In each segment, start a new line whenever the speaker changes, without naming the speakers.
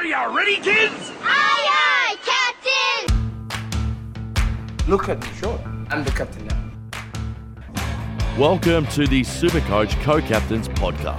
Are you ready, kids?
Aye, aye, Captain!
Look at me, sure. I'm the captain now.
Welcome to the Supercoach Co-Captains Podcast.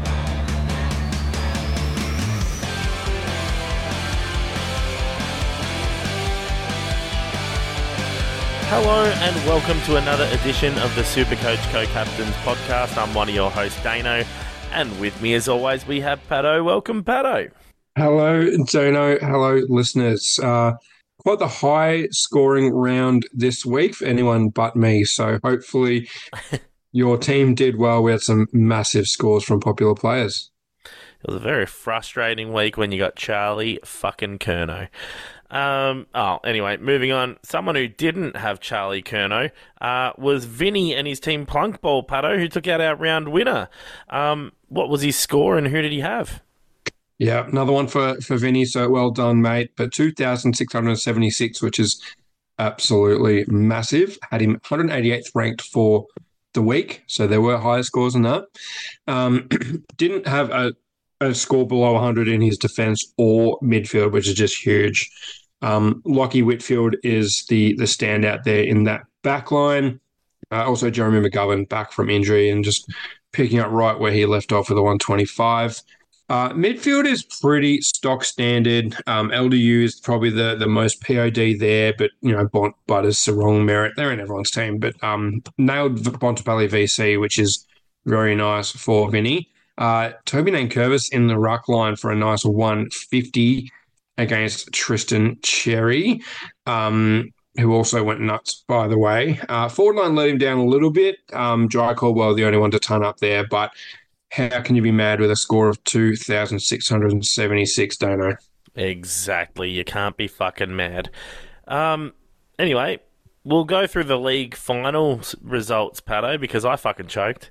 Hello and welcome to another edition of the Supercoach Co-Captains Podcast. I'm one of your hosts, Dano, and with me as always we have Pato. Welcome, Pato.
Hello, Dano. Hello, listeners. Quite the high scoring round this week for anyone but me. So hopefully your team did well. We had some massive scores from popular players.
It was a very frustrating week when you got Charlie fucking Curnow. Anyway, moving on. Someone who didn't have Charlie Curnow was Vinny and his team Plunk Ball, Pato, who took out our round winner. What was his score and who did he have?
Yeah, another one for Vinny, so well done, mate. But 2,676, which is absolutely massive. Had him 188th ranked for the week, so there were higher scores than that. Didn't have a score below 100 in his defence or midfield, which is just huge. Lockie Whitfield is the standout there in that back line. Also, Jeremy McGovern back from injury and just picking up right where he left off with a 125. Midfield is pretty stock standard. LDU is probably the most POD there, but, Bont, Butters, Sarong, Merritt, they're in everyone's team. But nailed Bontempelli VC, which is very nice for Vinny. Toby Nankervis in the ruck line for a nice 150 against Tristan Cherry, who also went nuts, by the way. Forward line let him down a little bit. Jai Caldwell, the only one to turn up there, but how can you be mad with a score of 2,676, Dano?
Exactly. You can't be fucking mad. Anyway, we'll go through the league final results, Pato, because I fucking choked.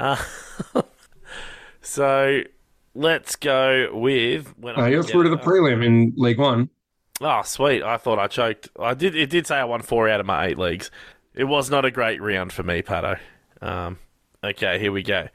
So let's go with...
You're through to the prelim in League One.
Oh, sweet. I thought I choked. It did say I won 4 out of my 8 leagues. It was not a great round for me, Pato. Okay, here we go.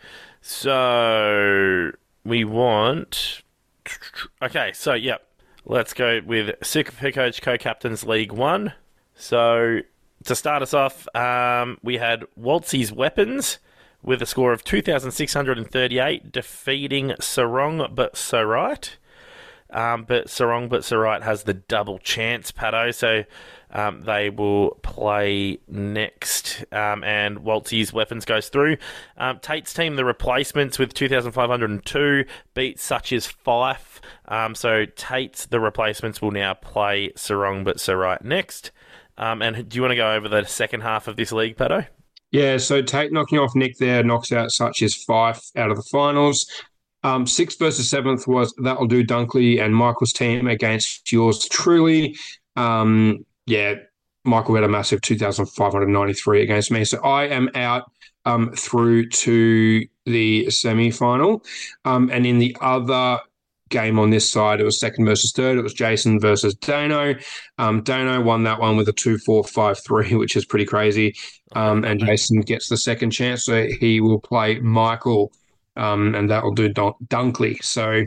So we want... Okay, so, yep. Let's go with Supercoach Co-Captains League 1. So to start us off, we had Waltzy's Weapons with a score of 2,638, defeating Sarong But Sarite. But Sarong But Sarite has the double chance, Pato, so they will play next, and Waltzy's Weapons goes through. Tate's team, the replacements, with 2,502, beat Such as Fife. So Tate's, the replacements, will now play Sarong But Sarite next. And do you want to go over the second half of this league, Pato?
Yeah, so Tate knocking off Nick there, knocks out Such as Fife out of the finals. 6th versus 7th was That'll Do Dunkley and Michael's team against yours truly. Michael had a massive 2,593 against me. So I am out through to the semi-final. And in the other game on this side, it was 2nd versus 3rd. It was Jason versus Dano. Dano won that one with a 2-4-5-3, which is pretty crazy. And Jason gets the second chance, so he will play Michael, and that will do Dunkley. So,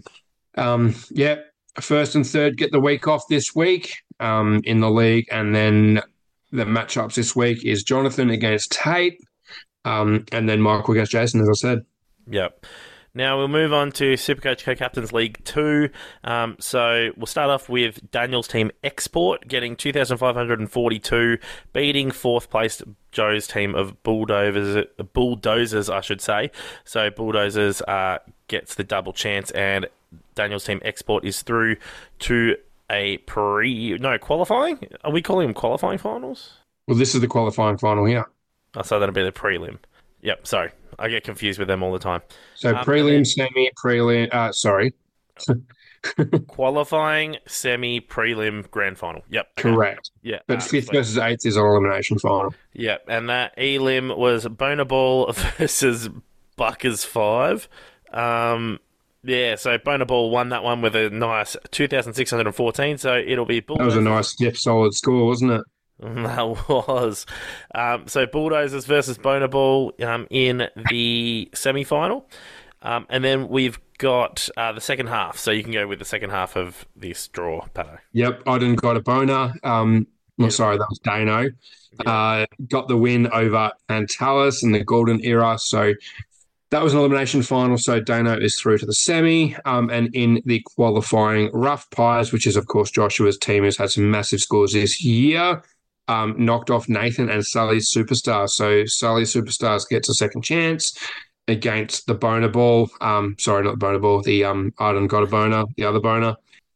1st and 3rd get the week off this week in the league, and then the matchups this week is Jonathan against Tate, and then Michael against Jason, as I said.
Yep. Now we'll move on to Supercoach Co-Captains League 2. So we'll start off with Daniel's team Export, getting 2,542, beating 4th place Joe's team of Bulldozers, I should say. So Bulldozers gets the double chance, and Daniel's team Export is through to a qualifying? Are we calling them qualifying finals?
Well, this is the qualifying final here.
Oh, so that'll be the prelim. Yep, sorry. I get confused with them all the time.
So prelim, semi, prelim, sorry.
Qualifying, semi, prelim, grand final. Yep. Okay.
Correct.
Yeah.
But 5th versus 8th is an elimination final.
Yep. And that elim was Bonaball versus Buckers 5. So Bonaball won that one with a nice 2,614. So it'll be
That was a nice, stiff, solid score, wasn't it?
That was. So Bulldozers versus Bonaball in the semi-final. And then we've got the second half. So you can go with the second half of this draw, Pato.
Yep, Odin got a boner. Sorry, that was Dano. Got the win over Antalis in the Golden Era. So that was an elimination final. So Dano is through to the semi. And in the qualifying, Rough Pies, which is, of course, Joshua's team, has had some massive scores this year, knocked off Nathan and Sully's Superstar. So Sully's Superstars gets a second chance against the Boner Ball. Sorry, not the Boner Ball. The Arden got a boner, the other boner.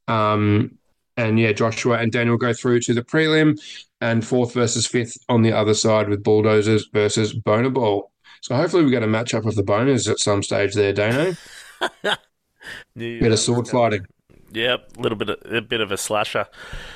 And yeah, Joshua and Daniel go through to the prelim, and fourth versus fifth on the other side with Bulldozers versus Boner Ball. So hopefully we get a matchup of the boners at some stage there, Dano. Bit of sword fighting.
Yep, a bit of a slasher.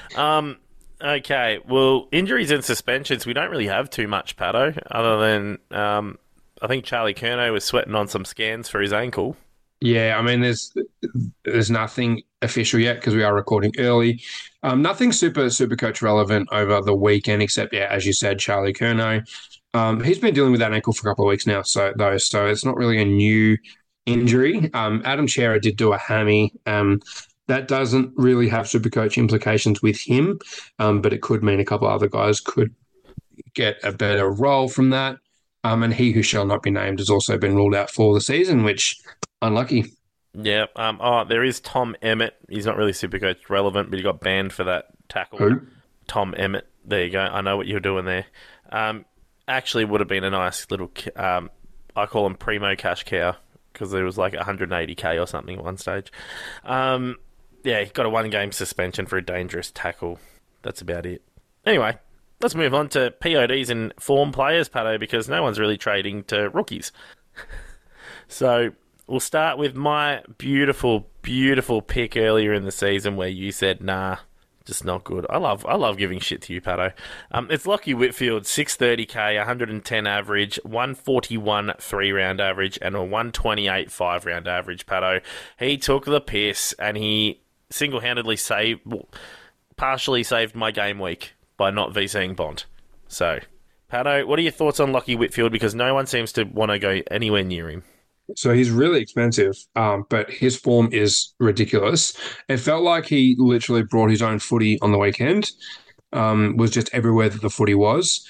Okay, well, injuries and suspensions, we don't really have too much, Pato, other than I think Charlie Curnow was sweating on some scans for his ankle.
Yeah, I mean, there's nothing official yet because we are recording early. Nothing super coach relevant over the weekend, except, yeah, as you said, Charlie Curnow. He's been dealing with that ankle for a couple of weeks now, so it's not really a new injury. Adam Chera did do a hammy. That doesn't really have super coach implications with him, but it could mean a couple of other guys could get a better role from that. And he who shall not be named has also been ruled out for the season, which unlucky.
Yeah. There is Tom Emmett. He's not really Supercoach relevant, but he got banned for that tackle.
Who?
Tom Emmett. There you go. I know what you're doing there. Actually, would have been a nice little. I call him primo cash cow because there was like 180k or something at one stage. Yeah, he got a 1-game suspension for a dangerous tackle. That's about it. Anyway. Let's move on to PODs and form players, Pato, because no one's really trading to rookies. So we'll start with my beautiful, beautiful pick earlier in the season where you said, nah, just not good. I love giving shit to you, Pato. It's Lockie Whitfield, 630k, 110 average, 141 3-round average, and a 128 5-round average, Pato. He took the piss and he single-handedly partially saved my game week by not VCing Bond. So, Pato, what are your thoughts on Lockie Whitfield? Because no one seems to want to go anywhere near him.
So he's really expensive, but his form is ridiculous. It felt like he literally brought his own footy on the weekend, was just everywhere that the footy was.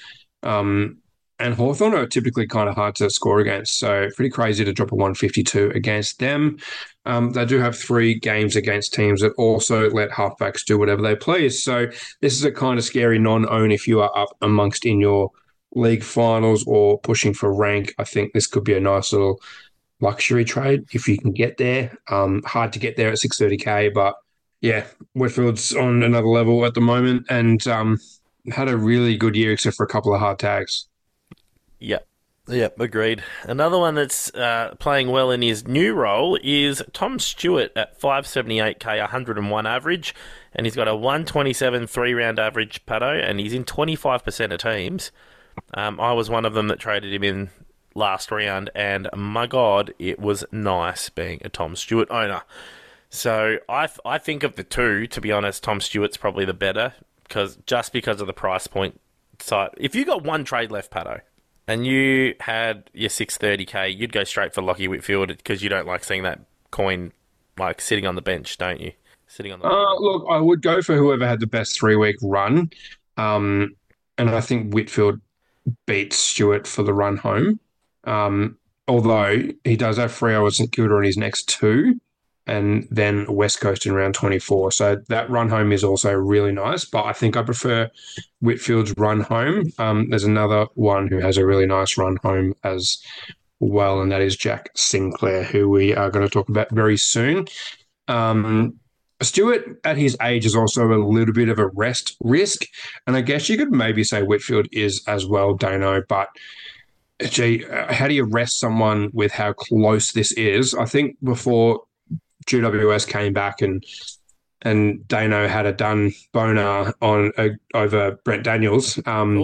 And Hawthorn are typically kind of hard to score against, so pretty crazy to drop a 152 against them. They do have 3 games against teams that also let halfbacks do whatever they please. So this is a kind of scary non-own if you are up amongst in your league finals or pushing for rank. I think this could be a nice little luxury trade if you can get there. Hard to get there at 630k, but yeah, Whitfield's on another level at the moment and had a really good year except for a couple of hard tags.
Yep, agreed. Another one that's playing well in his new role is Tom Stewart at 578k, 101 average, and he's got a 127 3-round average, Pato, and he's in 25% of teams. I was one of them that traded him in last round, and my God, it was nice being a Tom Stewart owner. So I think of the two, to be honest, Tom Stewart's probably the better, because of the price point. So if you got one trade left, Pato, and you had your 630k, you'd go straight for Lockie Whitfield because you don't like seeing that coin like sitting on the bench, don't you?
Look, I would go for whoever had the best 3-week run, and I think Whitfield beats Stewart for the run home. Although he does have Freo and St Kilda in his next 2, and then West Coast in round 24. So that run home is also really nice, but I think I prefer Whitfield's run home. There's another one who has a really nice run home as well, and that is Jack Sinclair, who we are going to talk about very soon. Stewart, at his age, is also a little bit of a rest risk, and I guess you could maybe say Whitfield is as well, Dano, but gee, how do you rest someone with how close this is? I think before GWS came back and Dano had a done boner over Brent Daniels.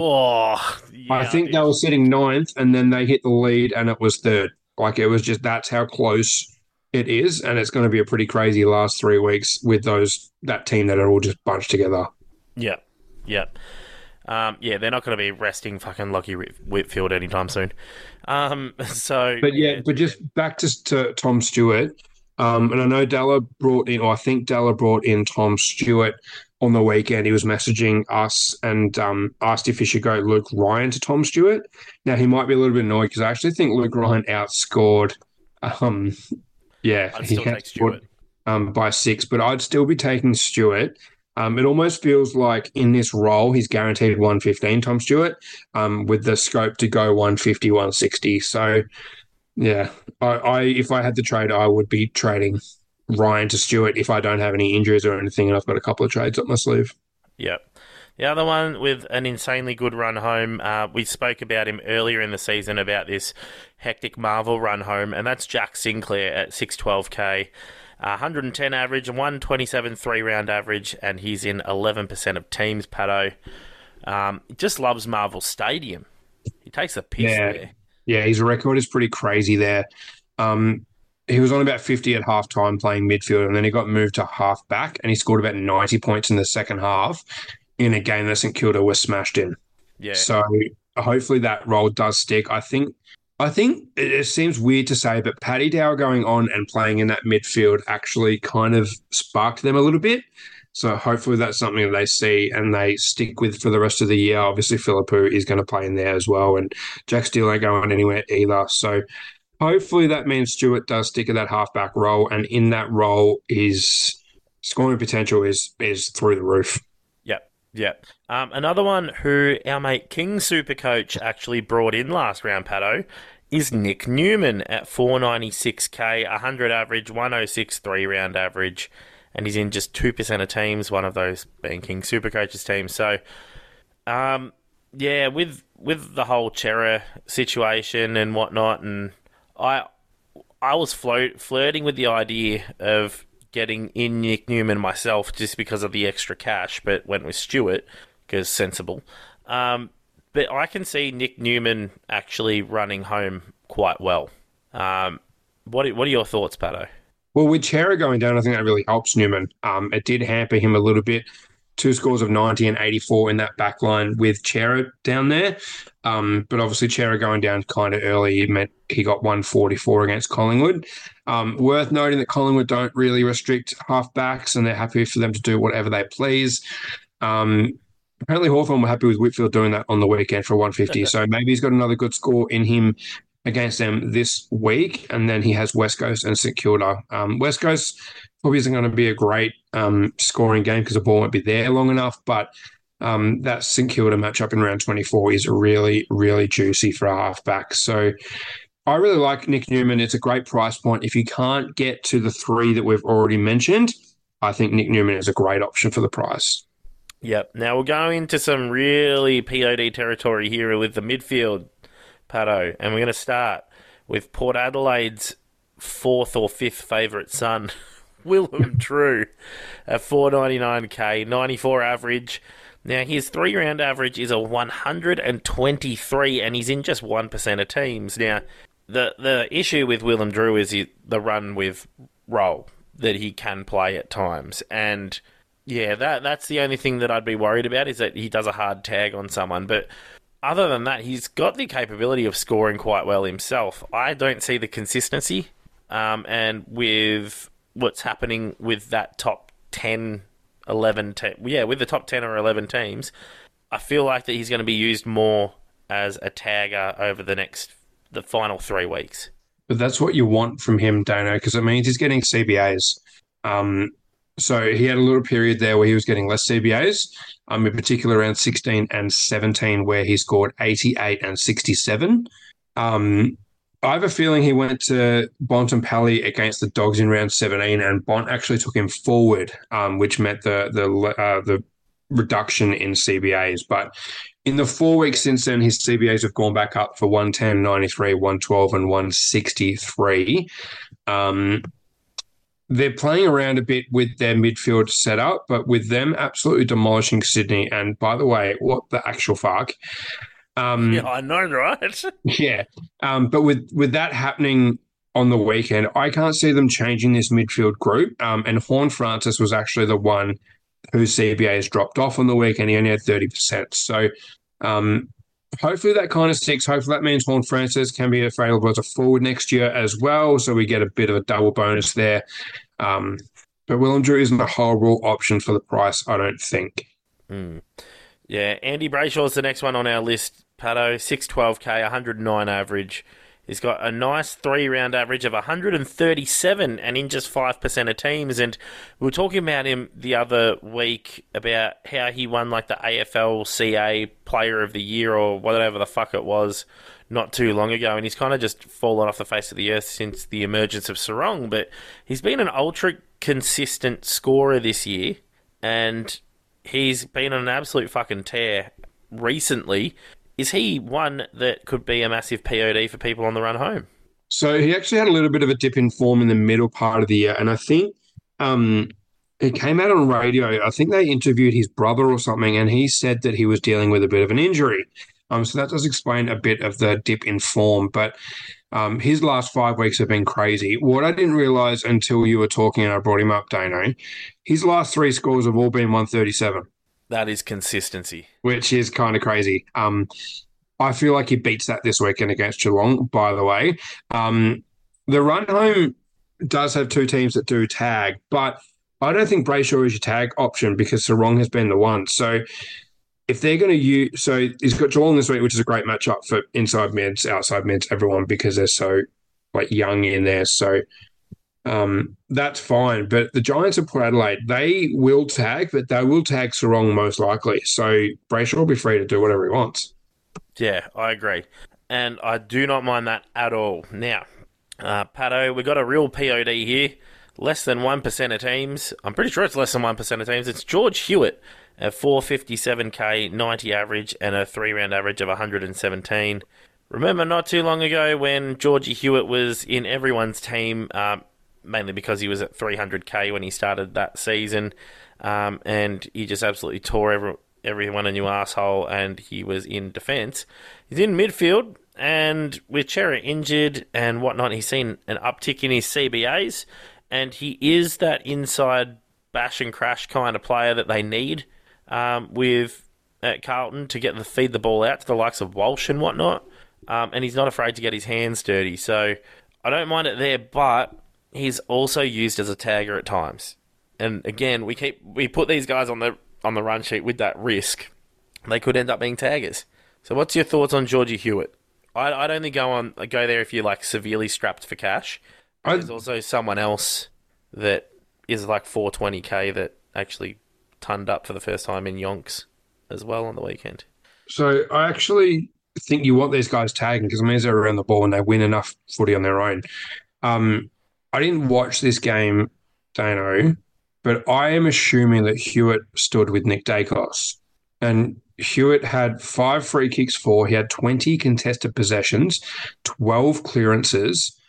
I think they were sitting 9th and then they hit the lead and it was 3rd. Like it was just, that's how close it is. And it's going to be a pretty crazy last 3 weeks with that team that are all just bunched together.
Yeah. They're not going to be resting fucking Lockie Whitfield anytime soon. So
But yeah, but just back to Tom Stewart. And I know Dalla brought in, or I think Dalla brought in Tom Stewart on the weekend. He was messaging us and asked if he should go Luke Ryan to Tom Stewart. Now, he might be a little bit annoyed because I actually think Luke Ryan outscored,
I'd
he
still take
outscored,
Stewart.
by 6, but I'd still be taking Stewart. It almost feels like in this role, he's guaranteed 115, Tom Stewart, with the scope to go 150, 160. So, yeah, I if I had to trade, I would be trading Ryan to Stewart if I don't have any injuries or anything, and I've got a couple of trades up my sleeve.
Yep. The other one with an insanely good run home, we spoke about him earlier in the season about this hectic Marvel run home, and that's Jack Sinclair at 612k. 110 average, 127 3-round average, and he's in 11% of teams, Pato. He just loves Marvel Stadium. He takes a piss there.
Yeah, his record is pretty crazy there. He was on about 50 at halftime playing midfield, and then he got moved to half back, and he scored about 90 points in the second half in a game that St Kilda was smashed in.
Yeah.
So hopefully that role does stick. I think it seems weird to say, but Paddy Dow going on and playing in that midfield actually kind of sparked them a little bit. So hopefully that's something that they see and they stick with for the rest of the year. Obviously, Philippou is going to play in there as well, and Jack Steele ain't going anywhere either. So hopefully that means Stewart does stick in that halfback role, and in that role, his scoring potential is through the roof.
Yep. Another one who our mate King Supercoach actually brought in last round, Pato, is Nick Newman at 496k, 100 average, 106 3-round average, and he's in just 2% of teams, one of those being King Supercoach's team. So, yeah, with the whole Chera situation and whatnot, and I was flirting with the idea of getting in Nick Newman myself just because of the extra cash, but went with Stewart because sensible. But I can see Nick Newman actually running home quite well. What are your thoughts, Pato?
Well, with Chera going down, I think that really helps Newman. It did hamper him a little bit. 2 scores of 90 and 84 in that back line with Chera down there. But obviously Chera going down kind of early, it meant he got 144 against Collingwood. Worth noting that Collingwood don't really restrict halfbacks and they're happy for them to do whatever they please. Apparently Hawthorn were happy with Whitfield doing that on the weekend for 150. So maybe he's got another good score in him against them this week. And then he has West Coast and St Kilda. West Coast probably isn't going to be a great scoring game because the ball won't be there long enough. But that St Kilda matchup in round 24 is really, really juicy for a halfback. So I really like Nick Newman. It's a great price point. If you can't get to the 3 that we've already mentioned, I think Nick Newman is a great option for the price.
Yep. Now we'll go into some really POD territory here with the midfield, Pato, and we're going to start with Port Adelaide's 4th or 5th favourite son, Willem Drew, at 499k, 94 average. Now, his 3-round average is a 123, and he's in just 1% of teams. Now, the issue with Willem Drew is the run with role that he can play at times. And, yeah, that's the only thing that I'd be worried about is that he does a hard tag on someone. But other than that, he's got the capability of scoring quite well himself. I don't see the consistency. And with what's happening with that top 10, 11, with the top 10 or 11 teams, I feel like that he's going to be used more as a tagger over the final 3 weeks.
But that's what you want from him, Dano, because it means he's getting CBAs. So he had a little period there where he was getting less CBAs, in particular around 16 and 17, where he scored 88 and 67. I have a feeling he went to Bontempelli against the Dogs in round 17, and Bont actually took him forward, which meant the reduction in CBAs. But in the 4 weeks since then, his CBAs have gone back up for 110, 93, 112, and 163. They're playing around a bit with their midfield setup, but with them absolutely demolishing Sydney. And by the way, what the actual fuck?
Yeah, I know, right?
Yeah. But with that happening on the weekend, I can't see them changing this midfield group. And Horne-Francis was actually the one whose CBAs dropped off on the weekend. He only had 30%. So hopefully that kind of sticks. Hopefully that means Horn Francis can be available as a forward next year as well. So we get a bit of a double bonus there. But Willem Drew isn't a horrible option for the price, I don't think.
Yeah, Andy Brayshaw's the next one on our list, Pato. 612k, 109 average. He's got a nice 3-round average of 137 and in just 5% of teams. And we were talking about him the other week about how he won like the AFL-CA Player of the Year or whatever the fuck it was not too long ago. And he's kind of just fallen off the face of the earth since the emergence of Sarong. But he's been an ultra consistent scorer this year. And he's been on an absolute fucking tear recently. Is he one that could be a massive POD for people on the run home?
So he actually had a little bit of a dip in form in the middle part of the year. And I think it came out on radio. I think they interviewed his brother or something, and he said that he was dealing with a bit of an injury. So that does explain a bit of the dip in form. But his last 5 weeks have been crazy. What I didn't realize until you were talking and I brought him up, Dano, his last 3 scores have all been 137.
That is consistency.
Which is kind of crazy. I feel like he beats that this weekend against Geelong, by the way. The run home does have 2 teams that do tag, but I don't think Brayshaw is your tag option because Sarong has been the one. So if they're going to use... So he's got Geelong this week, which is a great matchup for inside mids, outside mids, everyone, because they're so young in there. So... that's fine. But the Giants of Port Adelaide, they will tag, but they will tag Sarong most likely. So Brayshaw will be free to do whatever he wants.
Yeah, I agree. And I do not mind that at all. Now, Pato, we got a real POD here. Less than 1% of teams. I'm pretty sure it's less than 1% of teams. It's George Hewitt at 457k, 90 average, and a 3-round average of 117. Remember not too long ago when Georgie Hewitt was in everyone's team, mainly because he was at 300k when he started that season, and he just absolutely tore everyone a new asshole, and he was in defence. He's in midfield, and with Chera injured and whatnot, he's seen an uptick in his CBAs, and he is that inside bash and crash kind of player that they need with at Carlton to feed the ball out to the likes of Walsh and whatnot, and he's not afraid to get his hands dirty. So I don't mind it there, but he's also used as a tagger at times. And again, we put these guys on the run sheet with that risk. They could end up being taggers. So what's your thoughts on Georgie Hewitt? I'd only go there if you're severely strapped for cash. There's also someone else that is 420k that actually turned up for the first time in Yonks as well on the weekend.
So I actually think you want these guys tagging because it means they're around the ball and they win enough footy on their own. I didn't watch this game, Dano, but I am assuming that Hewitt stood with Nick Dacos. And Hewitt had 5 free kicks for. He had 20 contested possessions, 12 clearances,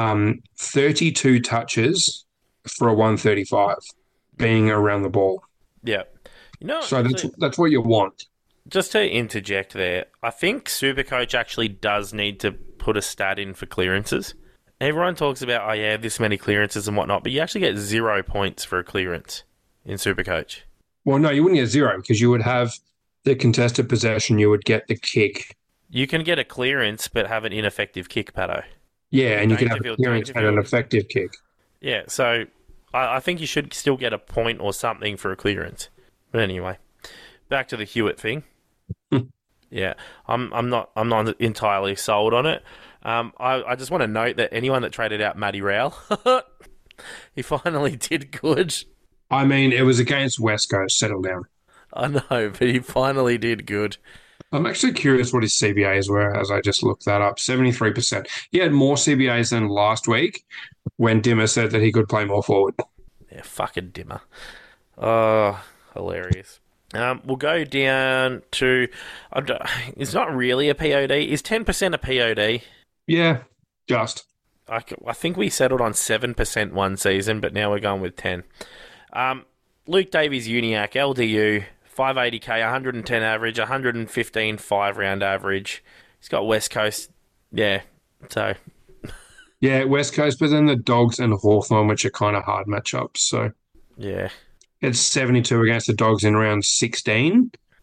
32 touches for a 135 being around the ball.
Yeah.
So that's what you want.
Just to interject there, I think Supercoach actually does need to put a stat in for clearances. Everyone talks about, this many clearances and whatnot, but you actually get 0 points for a clearance in Supercoach.
Well, no, you wouldn't get 0 because you would have the contested possession, you would get the kick.
You can get a clearance but have an ineffective kick, Pato.
Yeah, and you can have a clearance and an effective kick.
Yeah, so I think you should still get a point or something for a clearance. But anyway, back to the Hewitt thing. Yeah, I'm not entirely sold on it. I just want to note that anyone that traded out Matty Rowell, he finally did good.
I mean, it was against West Coast. Settle down.
I know, but he finally did good.
I'm actually curious what his CBAs were as I just looked that up. 73%. He had more CBAs than last week when Dimmer said that he could play more forward.
Yeah, fucking Dimmer. Oh, hilarious. We'll go down to... it's not really a POD. Is 10% a POD?
Yeah, just.
I think we settled on 7% one season, but now we're going with 10. Luke Davies-Uniacke, LDU, 580k, 110 average, 115 5-round average. He's got West Coast. Yeah, so...
Yeah, West Coast, but then the Dogs and Hawthorn, which are kind of hard matchups, so...
Yeah.
It's 72 against the Dogs in round 16.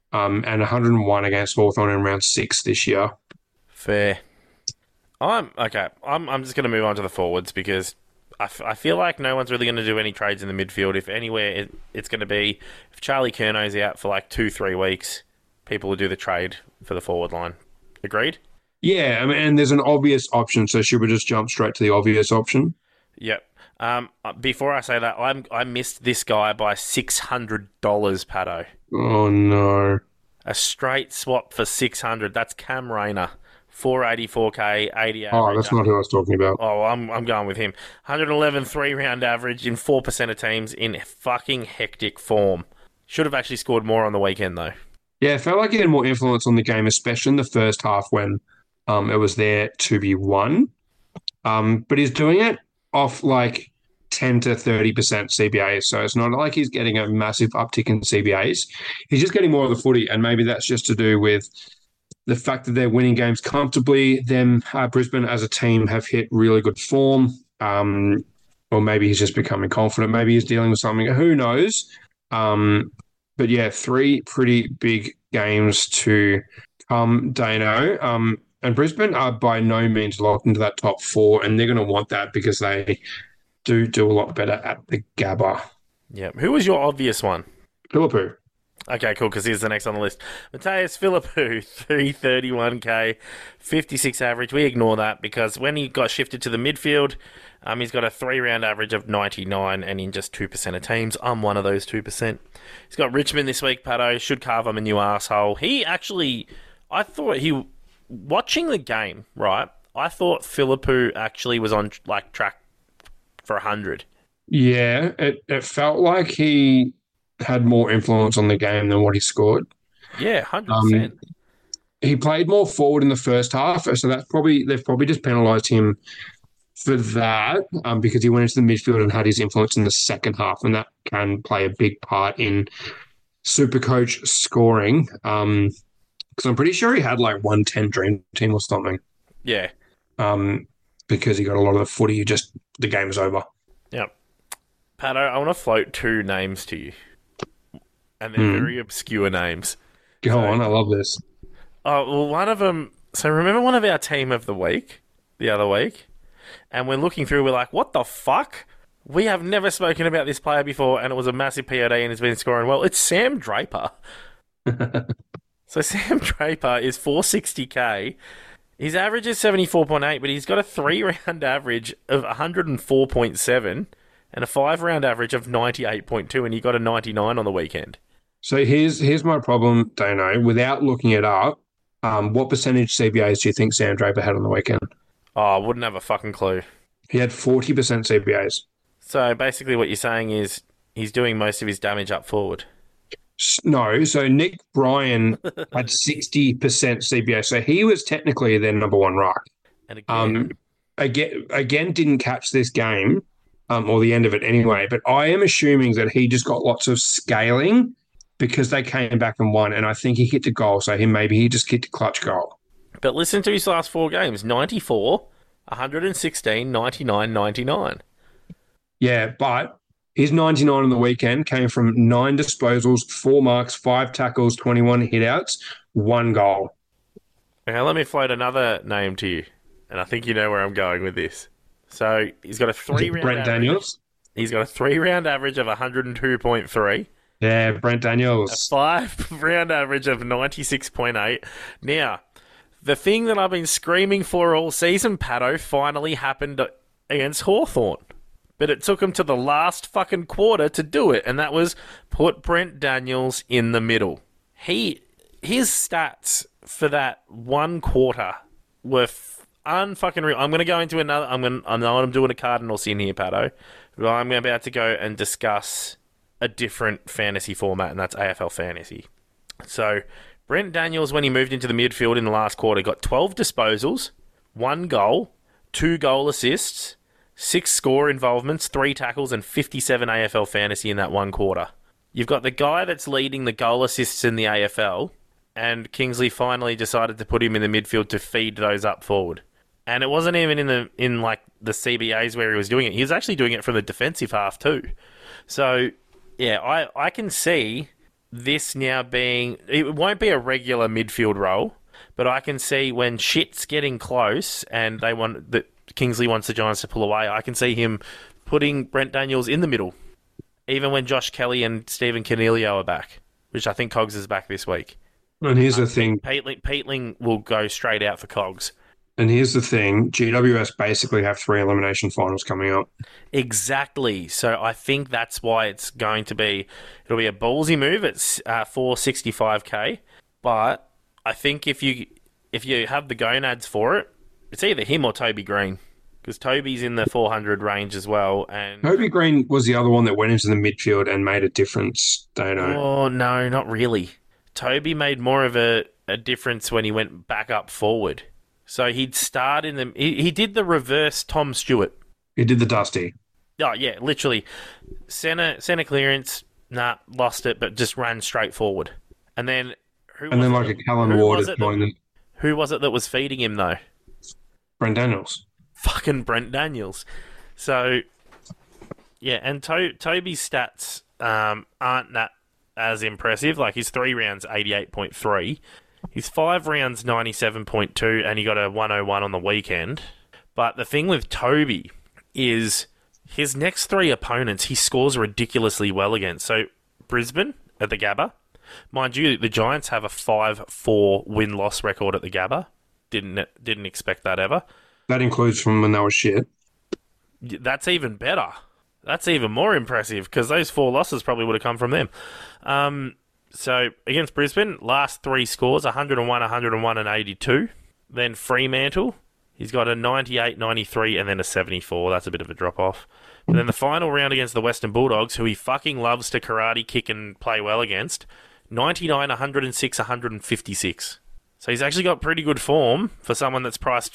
and 101 against Hawthorn in round 6 this year.
Fair. I'm just going to move on to the forwards because I feel like no one's really going to do any trades in the midfield. If anywhere, it's going to be if Charlie Curnow's out for like 2-3 weeks, people will do the trade for the forward line. Agreed?
Yeah, I mean, and there's an obvious option, so should we just jump straight to the obvious option?
Yep. Before I say that, I missed this guy by $600, Pato.
Oh, no.
A straight swap for 600. That's Cam Rayner. 484k, 80 average.
Oh, that's not who I was talking about.
Oh, I'm going with him. 111 3-round average in 4% of teams in fucking hectic form. Should have actually scored more on the weekend, though.
Yeah, it felt like he had more influence on the game, especially in the first half when it was there to be won. But he's doing it off like 10 to 30% CBAs. So it's not like he's getting a massive uptick in CBAs. He's just getting more of the footy. And maybe that's just to do with the fact that they're winning games comfortably. Brisbane as a team have hit really good form. Or maybe he's just becoming confident. Maybe he's dealing with something. Who knows? But yeah, 3 pretty big games to come, Dano. And Brisbane are by no means locked into that top 4, and they're going to want that because they do a lot better at the Gabba.
Yeah. Who was your obvious one?
Philippou.
Okay, cool, because here's the next on the list. Mateus Philippou, 331k, 56 average. We ignore that because when he got shifted to the midfield, he's got a 3-round average of 99 and in just 2% of teams. I'm one of those 2%. He's got Richmond this week, Pato. Should carve him a new arsehole. I thought watching the game, right, I thought Philippou actually was on track for 100.
Yeah, it felt like he had more influence on the game than what he scored.
Yeah, 100%.
He played more forward in the first half, so they've probably just penalised him for that because he went into the midfield and had his influence in the second half, and that can play a big part in Supercoach scoring. Because I'm pretty sure he had like 110 Dream Team or something.
Yeah.
Because he got a lot of the footy, the game was over.
Yep. Pato, I want to float 2 names to you. And they're very obscure names.
Go on, I love this.
Oh, well, one of them... So remember one of our team of the week, the other week? And we're looking through, we're like, what the fuck? We have never spoken about this player before, and it was a massive POD and has been scoring well. It's Sam Draper. So Sam Draper is 460k. His average is 74.8, but he's got a 3-round average of 104.7 and a 5-round average of 98.2, and he got a 99 on the weekend.
So here's my problem, Dano. Without looking it up, what percentage CBAs do you think Sam Draper had on the weekend?
Oh, I wouldn't have a fucking clue.
He had 40% CBAs.
So basically what you're saying is he's doing most of his damage up forward.
No, so Nick Bryan had 60% CBA, so he was technically their number 1 ruck.
And
Again, didn't catch this game, or the end of it anyway, but I am assuming that he just got lots of scaling because they came back and won, and I think he hit the goal, so maybe he just kicked a clutch goal.
But listen to his last 4 games, 94, 116, 99, 99.
Yeah, but his 99 on the weekend came from 9 disposals, 4 marks, 5 tackles, 21 hitouts, 1 goal.
Okay, let me float another name to you, and I think you know where I'm going with this. So he's got a 3-round
Brent Daniels?
He's got a 3-round average of 102.3.
Yeah, Brent Daniels.
A 5-round average of 96.8. Now, the thing that I've been screaming for all season, Pato, finally happened against Hawthorn. But it took him to the last fucking quarter to do it, and that was put Brent Daniels in the middle. His stats for that 1 quarter were unfucking real. I'm going to go into another... I know I'm doing a cardinal sin here, Pato, but I'm about to go and discuss a different fantasy format, and that's AFL Fantasy. So, Brent Daniels, when he moved into the midfield in the last quarter, got 12 disposals, 1 goal, 2 goal assists, 6 score involvements, 3 tackles, and 57 AFL Fantasy in that 1 quarter. You've got the guy that's leading the goal assists in the AFL, and Kingsley finally decided to put him in the midfield to feed those up forward. And it wasn't even in the CBAs where he was doing it. He was actually doing it from the defensive half too. So, yeah, I can see this now being... It won't be a regular midfield role, but I can see when shit's getting close and Kingsley wants the Giants to pull away, I can see him putting Brent Daniels in the middle, even when Josh Kelly and Stephen Cornelio are back, which I think Cogs is back this week.
And here's the thing.
Peatling will go straight out for Cogs.
And here's the thing. GWS basically have 3 elimination finals coming up.
Exactly. So I think that's why it's going to be... It'll be a ballsy move at 465k, but I think if you have the gonads for it, it's either him or Toby Green, because Toby's in the 400 range as well. And
Toby Green was the other one that went into the midfield and made a difference, don't I?
Oh, no, not really. Toby made more of a difference when he went back up forward. So he'd start in the... He did the reverse Tom Stewart.
He did the Dusty.
Oh, yeah, literally. Center clearance, lost it, but just ran straight forward. And then... Who was it that was feeding him, though?
Brent Daniels.
Fucking Brent Daniels. So, yeah, and Toby's stats aren't that as impressive. Like, his 3 rounds, 88.3. His 5 rounds, 97.2, and he got a 101 on the weekend. But the thing with Toby is his next 3 opponents he scores ridiculously well against. So, Brisbane at the Gabba. Mind you, the Giants have a 5-4 win-loss record at the Gabba. Didn't expect that ever.
That includes from when they were shit.
That's even better. That's even more impressive, because those 4 losses probably would have come from them. So, against Brisbane, last 3 scores, 101, 101, and 82. Then Fremantle, he's got a 98, 93, and then a 74. That's a bit of a drop-off. But then the final round against the Western Bulldogs, who he fucking loves to karate kick and play well against, 99, 106, 156. So he's actually got pretty good form for someone that's priced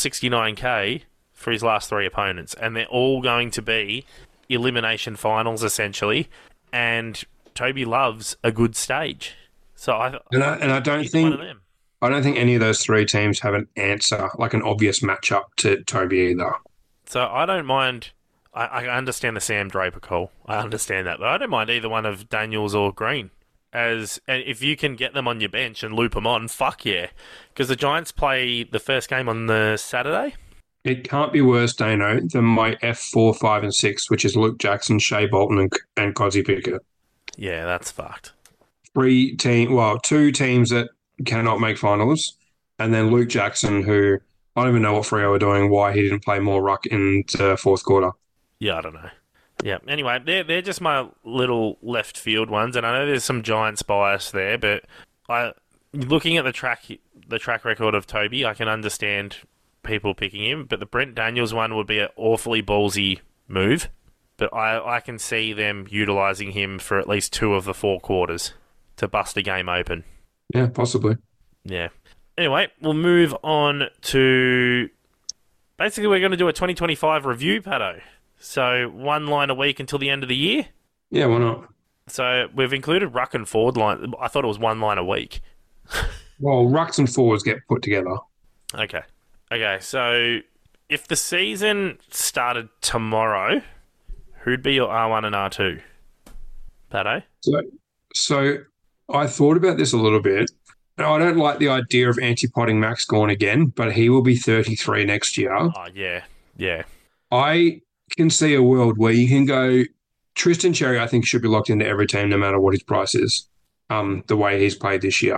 469k for his last 3 opponents. And they're all going to be elimination finals, essentially. And Toby loves a good stage. So I don't think... one of them.
I don't think any of those 3 teams have an answer, like an obvious matchup to Toby either.
So I don't mind... I understand the Sam Draper call. I understand that. But I don't mind either one of Daniels or Green. And if you can get them on your bench and loop them on, fuck yeah. Because the Giants play the first game on the Saturday.
It can't be worse, Dano, than my F4, 5, and 6, which is Luke Jackson, Shea Bolton, and Cozzy Pickett.
Yeah, that's fucked.
2 teams that cannot make finals, and then Luke Jackson, who I don't even know what Freo are doing, why he didn't play more ruck in the 4th quarter.
Yeah, I don't know. Yeah. Anyway, they're just my little left field ones, and I know there's some Giants bias there, but looking at the track record of Toby, I can understand people picking him. But the Brent Daniels one would be an awfully ballsy move, but I can see them utilising him for at least 2 of the 4 quarters to bust a game open.
Yeah, possibly.
Yeah. Anyway, we'll move on to... Basically, we're going to do a 2025 review, Pato. So, 1 line a week until the end of the year?
Yeah, why not?
So, we've included ruck and forward line. I thought it was 1 line a week.
Well, rucks and forwards get put together.
Okay, so if the season started tomorrow, who'd be your R1 and R2? Pato?
So I thought about this a little bit. I don't like the idea of anti-potting Max Gawn again, but he will be 33 next year.
Oh, yeah.
I can see a world where you can go... Tristan Cherry, I think, should be locked into every team no matter what his price is, the way he's played this year.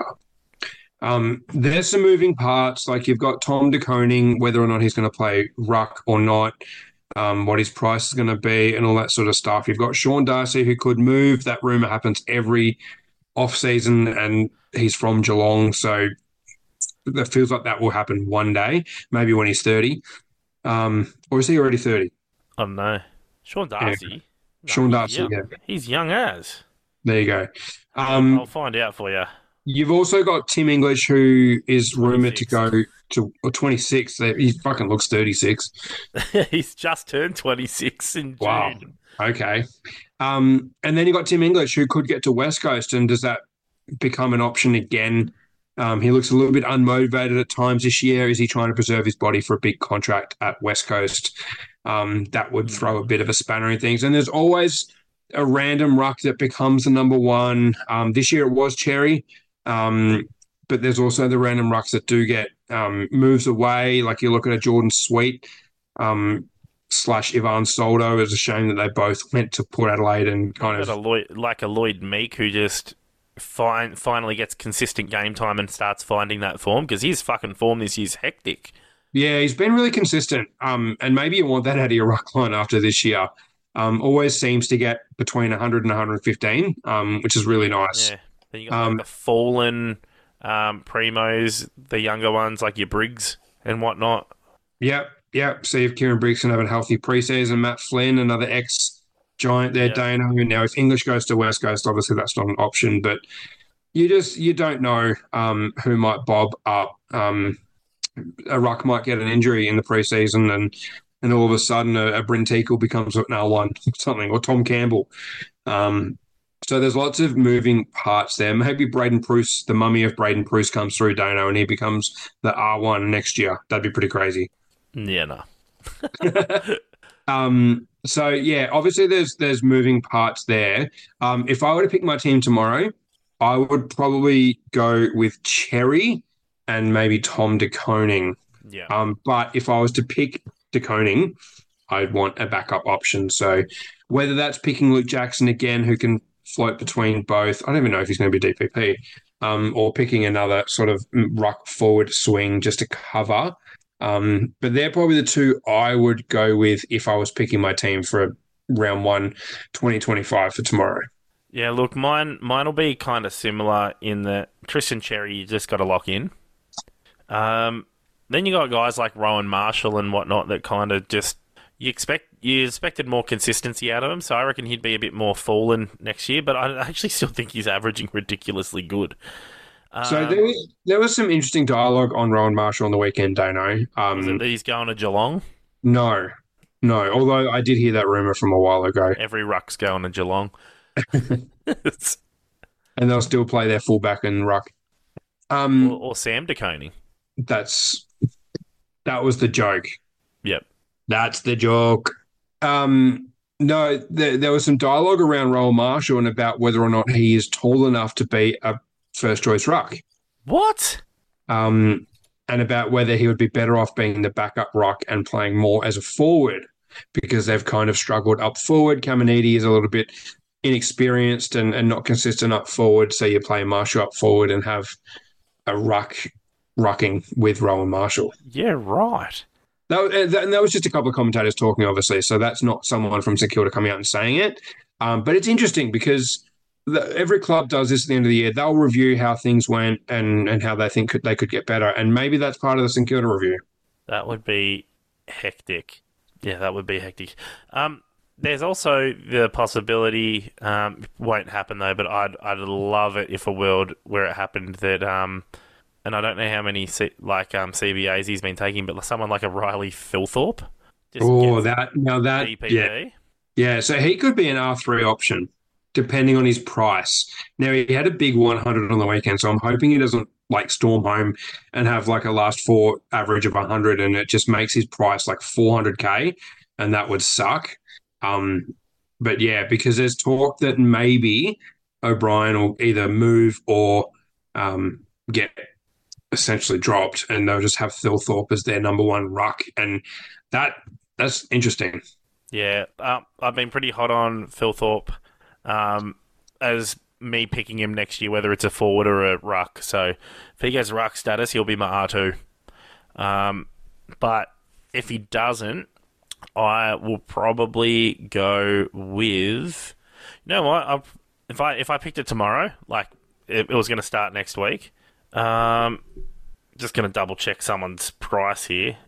There's some moving parts, like you've got Tom De Koning, whether or not he's going to play ruck or not, what his price is going to be and all that sort of stuff. You've got Sean Darcy, who could move. That rumour happens every off-season, and he's from Geelong, so that feels like that will happen one day, maybe when he's 30. Or is he already 30?
I don't know. Sean Darcy?
Yeah. Sean Darcy, yeah.
He's young as.
There you go.
I'll find out for you.
You've also got Tim English, who is rumoured to go to 26. He fucking looks 36.
He's just turned 26 in June.
Wow. Okay. And then you've got Tim English, who could get to West Coast, and does that become an option again? He looks a little bit unmotivated at times this year. Is he trying to preserve his body for a big contract at West Coast? That would throw a bit of a spanner in things. And there's always a random ruck that becomes the number one. This year it was Cherry, but there's also the random rucks that do get moves away. Like you look at a Jordan Sweet slash Ivan Soldo. It's a shame that they both went to Port Adelaide and kind
Got
of.
a Lloyd Meek who just finally gets consistent game time and starts finding that form, because his fucking form this year's hectic.
Yeah, he's been really consistent. And maybe you want that out of your ruck line after this year. Always seems to get between 100 and 115, which is really nice.
Yeah. Then you got like the fallen primos, the younger ones like your Briggs and whatnot.
Yep. See if Kieran Briggs can have a healthy preseason. Matt Flynn, another ex-Giant there,
Yep.
Dano. Now, if English goes to West Coast, obviously that's not an option, but you don't know who might bob up. A ruck might get an injury in the preseason and all of a sudden a Bryn Teakle becomes an L1 or something, or Tom Campbell. So there's lots of moving parts there. Maybe Braden Pruce, the mummy of Braden Pruce, comes through Dano and he becomes the R1 next year. That'd be pretty crazy.
Yeah, no.
So yeah, obviously there's moving parts there. If I were to pick my team tomorrow, I would probably go with Cherry and maybe Tom De Koning.
Yeah.
But if I was to pick De Koning, I'd want a backup option. So whether that's picking Luke Jackson again, who can float between both, I don't even know if he's going to be DPP, or picking another sort of ruck forward swing just to cover. But they're probably the two I would go with if I was picking my team for round 1, 2025 for tomorrow.
Yeah, look, mine will be kind of similar in that Tristan Cherry, you just got to lock in. Then you got guys like Rowan Marshall and whatnot that kind of just you expected more consistency out of him, so I reckon he'd be a bit more fallen next year. But I actually still think he's averaging ridiculously good.
So there was some interesting dialogue on Rowan Marshall on the weekend, Dano.
Is it that he's going to Geelong?
No. Although I did hear that rumor from a while ago.
Every ruck's going to Geelong.
And they'll still play their fullback and ruck.
Or Sam De Koning.
That was the joke.
Yep.
That's the joke. No, there was some dialogue around Rowan Marshall and about whether or not he is tall enough to be a first choice ruck.
What?
And about whether he would be better off being the backup ruck and playing more as a forward, because they've kind of struggled up forward. Caminiti is a little bit inexperienced and not consistent up forward, so you play Marshall up forward and have a rucking with Rowan Marshall.
Yeah, right.
That was just a couple of commentators talking, obviously, so that's not someone from St Kilda coming out and saying it. But it's interesting because every club does this at the end of the year. They'll review how things went and how they think they could get better, and maybe that's part of the St Kilda review.
That would be hectic. Yeah, that would be hectic. There's also the possibility, won't happen though, but I'd love it if a world where it happened that, and I don't know how many CBAs he's been taking, but someone like a Riley Philthorpe. DPP.
Yeah. So he could be an R3 option, depending on his price. Now he had a big 100 on the weekend, so I'm hoping he doesn't storm home and have like a last 4 average of 100, and it just makes his price like 400K, and that would suck. But yeah, because there's talk that maybe O'Brien will either move or get essentially dropped, and they'll just have Philthorpe as their number one ruck, and that's interesting.
Yeah, I've been pretty hot on Philthorpe as me picking him next year, whether it's a forward or a ruck. So if he gets ruck status, he'll be my R2. But if he doesn't, I will probably go with. You know what? If I picked it tomorrow, like it was going to start next week. Just going to double check someone's price here.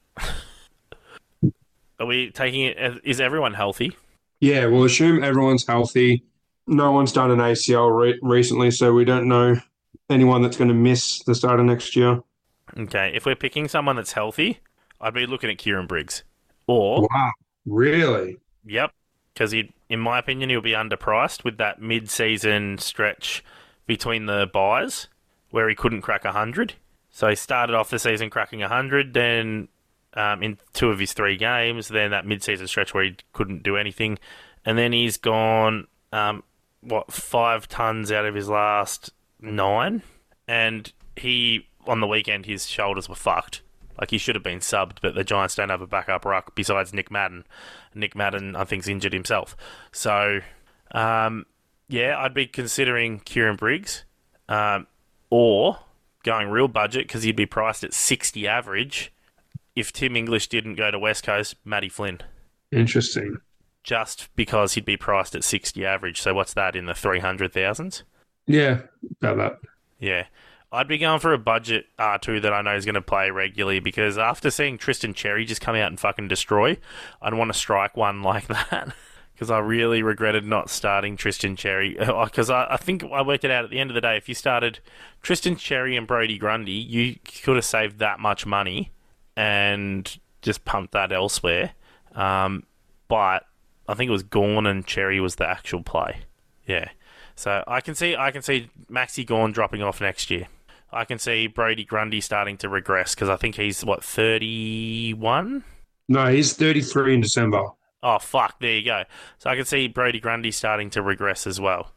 Are we taking it? Is everyone healthy?
Yeah, we'll assume everyone's healthy. No one's done an ACL recently, so we don't know anyone that's going to miss the start of next year.
Okay, if we're picking someone that's healthy, I'd be looking at Kieran Briggs. Or
wow, really?
Yep, because in my opinion, he'll be underpriced with that mid-season stretch between the buys where he couldn't crack 100. So he started off the season cracking 100, then in 2 of his 3 games, then that mid-season stretch where he couldn't do anything, and then he's gone 5 tons out of his last 9, and on the weekend his shoulders were fucked. Like, he should have been subbed, but the Giants don't have a backup ruck besides Nick Madden. Nick Madden, I think, is injured himself. So, I'd be considering Kieran Briggs, or going real budget, because he'd be priced at 60 average. If Tim English didn't go to West Coast, Matty Flynn.
Interesting.
Just because he'd be priced at 60 average. So what's that, in the 300,000s?
Yeah, about that.
Yeah. I'd be going for a budget R2 that I know is going to play regularly, because after seeing Tristan Cherry just come out and fucking destroy, I'd want to strike one like that, because I really regretted not starting Tristan Cherry. Because I think I worked it out at the end of the day. If you started Tristan Cherry and Brody Grundy, you could have saved that much money and just pumped that elsewhere. But I think it was Gawn and Cherry was the actual play. Yeah. So I can see Maxi Gawn dropping off next year. I can see Brody Grundy starting to regress, because I think he's, 31?
No, he's 33 in December.
Oh, fuck. There you go. So I can see Brody Grundy starting to regress as well.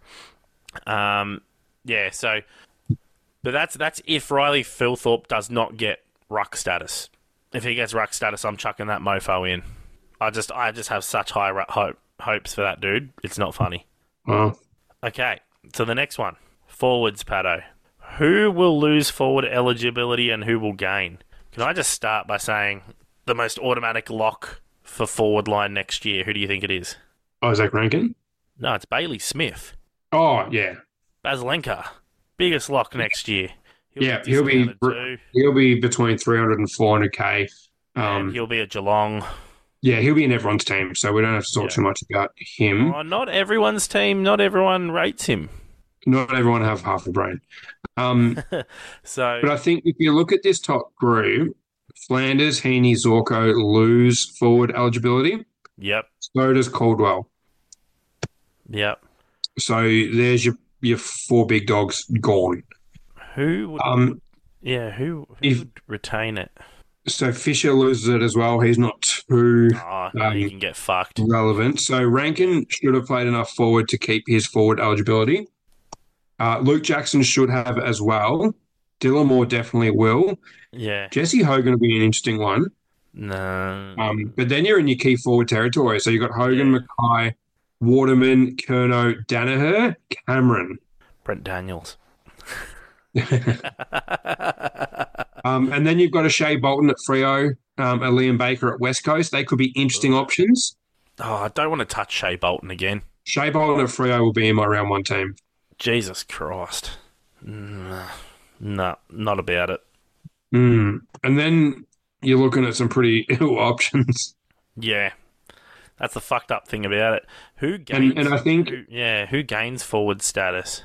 So... But that's if Riley Philthorpe does not get ruck status. If he gets ruck status, I'm chucking that mofo in. I just have such high hopes for that dude. It's not funny.
Well,
Okay, so the next one. Forwards, Paddo. Who will lose forward eligibility and who will gain? Can I just start by saying the most automatic lock for forward line next year? Who do you think it is?
Isaac Rankin?
No, it's Bailey Smith.
Oh, yeah.
Basilenka. Biggest lock next year.
He'll be between 300 and 400k.
And he'll be at Geelong.
Yeah, he'll be in everyone's team, so we don't have to talk too much about him.
Oh, not everyone's team. Not everyone rates him.
Not everyone have half a brain.
But
I think if you look at this top group, Flanders, Heaney, Zorko lose forward eligibility.
Yep.
So does Caldwell.
Yep.
So there's your 4 big dogs gone.
Who would? Who would retain it?
So Fisher loses it as well. He's not too
he can get fucked.
relevant. So Rankin should have played enough forward to keep his forward eligibility. Luke Jackson should have as well. Dylan Moore definitely will.
Yeah.
Jesse Hogan will be an interesting one.
No.
But then you're in your key forward territory. So you've got Hogan, Mackay, Waterman, Curnow, Danaher, Cameron.
Brent Daniels.
And then you've got a Shea Bolton at Freo, a Liam Baker at West Coast. They could be interesting options.
Oh, I don't want to touch Shea Bolton again.
Shea Bolton at Freo will be in my round 1 team.
Jesus Christ. No, not about it.
And then you're looking at some pretty ill options.
Yeah. That's the fucked up thing about it. Who gains?
And I think...
who gains forward status?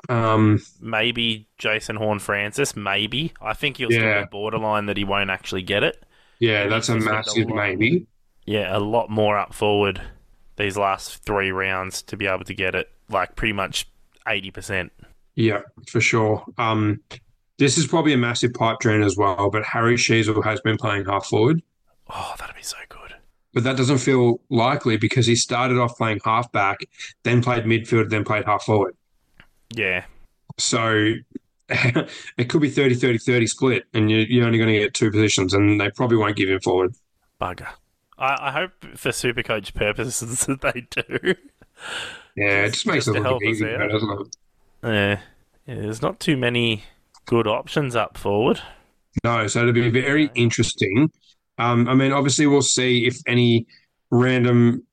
Maybe Jason Horne-Francis, maybe. I think he'll still be borderline that he won't actually get it.
Yeah, that's a massive maybe.
Yeah, a lot more up forward these last 3 rounds to be able to get it, like pretty much 80%.
Yeah, for sure. This is probably a massive pipe dream as well, but Harry Sheasel has been playing half forward.
Oh, that'd be so good.
But that doesn't feel likely because he started off playing half back, then played midfield, then played half forward.
Yeah.
So it could be 30-30-30 split, and you're only going to get 2 positions, and they probably won't give him forward.
Bugger. I hope for Supercoach purposes that they do.
Yeah, it just makes it look easy, doesn't it?
Yeah, there's not too many good options up forward.
No, so it'll be very interesting. I mean, obviously, we'll see if any random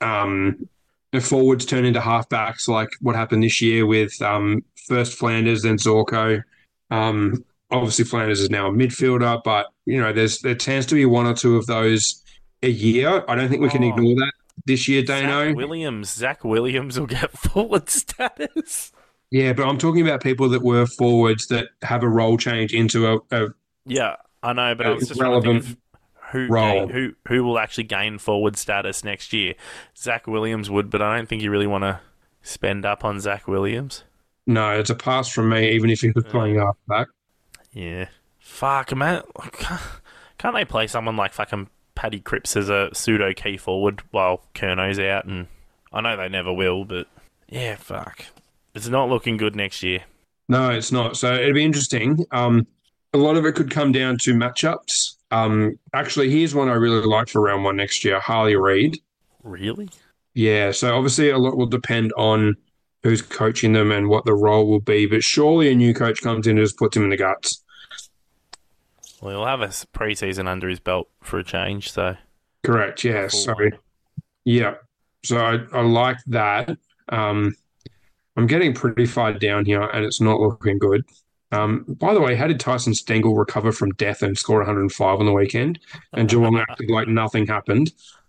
forwards turn into halfbacks, like what happened this year with first Flanders, then Zorko. Obviously, Flanders is now a midfielder, but there's there tends to be 1 or 2 of those a year. I don't think we can ignore that this year, Dano.
Zach Williams will get forward status.
Yeah, but I'm talking about people that were forwards that have a role change into a
yeah, I know, but I was just
relevant role.
Who will actually gain forward status next year? Zach Williams would, but I don't think you really want to spend up on Zach Williams.
No, it's a pass from me, even if he was playing halfback.
Yeah. Fuck, man. Can't they play someone like fucking Paddy Cripps as a pseudo key forward while Curnow's out? And I know they never will, but Yeah, fuck. It's not looking good next year.
No, it's not. So it'd be interesting. A lot of it could come down to matchups. Actually, here's one I really like for round one next year, Harley Reid.
Really?
Yeah, so obviously a lot will depend on who's coaching them and what the role will be, but surely a new coach comes in and just puts him in the guts.
Well, he'll have a preseason under his belt for a change, so.
Correct, yeah.
Full
So,
one.
yeah. So I like that. I'm getting pretty far down here and it's not looking good. By the way, how did Tyson Stengel recover from death and score 105 on the weekend? And Geelong acted like nothing happened.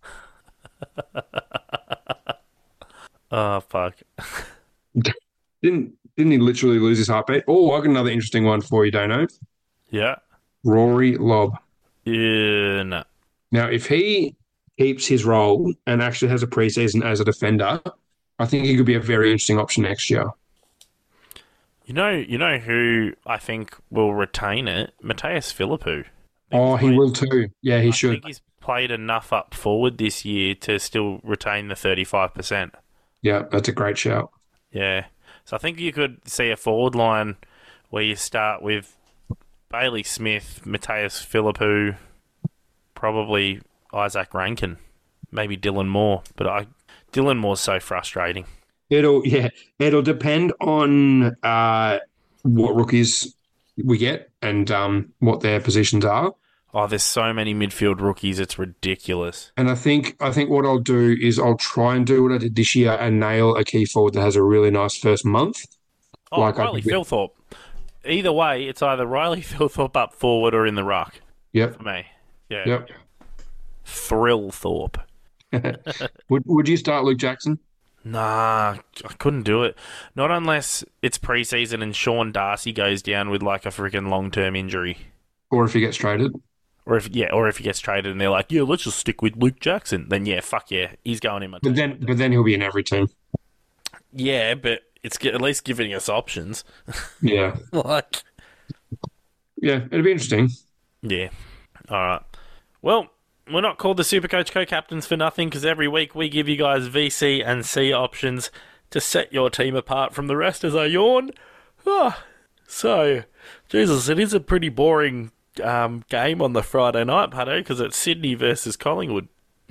Oh, fuck.
Didn't he literally lose his heartbeat? Oh, I got another interesting one for you, Dano.
Yeah.
Rory Lobb.
Yeah, no.
Now, if he keeps his role and actually has a preseason as a defender, I think he could be a very interesting option next year.
You know who I think will retain it? Mateus Philippou.
Oh, he will too. Yeah, he
I
should.
think he's played enough up forward this year to still retain the 35%.
Yeah, that's a great shout.
Yeah. So I think you could see a forward line where you start with Bailey Smith, Mateus Philippou, probably Isaac Rankin, maybe Dylan Moore. But Dylan Moore's so frustrating.
It'll depend on what rookies we get and what their positions are.
Oh, there's so many midfield rookies, it's ridiculous.
And I think what I'll do is I'll try and do what I did this year and nail a key forward that has a really nice first month.
Oh,
Like I
Riley
did with-
Philthorpe. Either way, it's either Riley Philthorpe up forward or in the ruck
Yep.
for me. Yeah.
Yep.
Thrillthorpe.
Would you start Luke Jackson?
Nah, I couldn't do it. Not unless it's preseason and Sean Darcy goes down with like a freaking long-term injury.
Or if he gets traded?
Or if he gets traded and they're like, yeah, let's just stick with Luke Jackson. Then yeah, fuck yeah, he's going in my team.
But then he'll be in every team.
Yeah, but it's at least giving us options.
Yeah.
Like,
Yeah, it'll be interesting.
yeah. All right. Well, we're not called the Supercoach co-captains for nothing because every week we give you guys VC and C options to set your team apart from the rest as I yawn. So, Jesus, it is a pretty boring game on the Friday night, Pato, because it's Sydney versus Collingwood.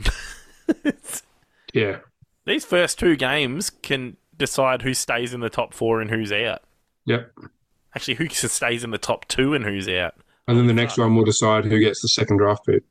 Yeah.
These first two games can decide who stays in the top four and who's out.
Yep.
Actually, who stays in the top two and who's out.
And then the next one will decide who gets the second draft pick.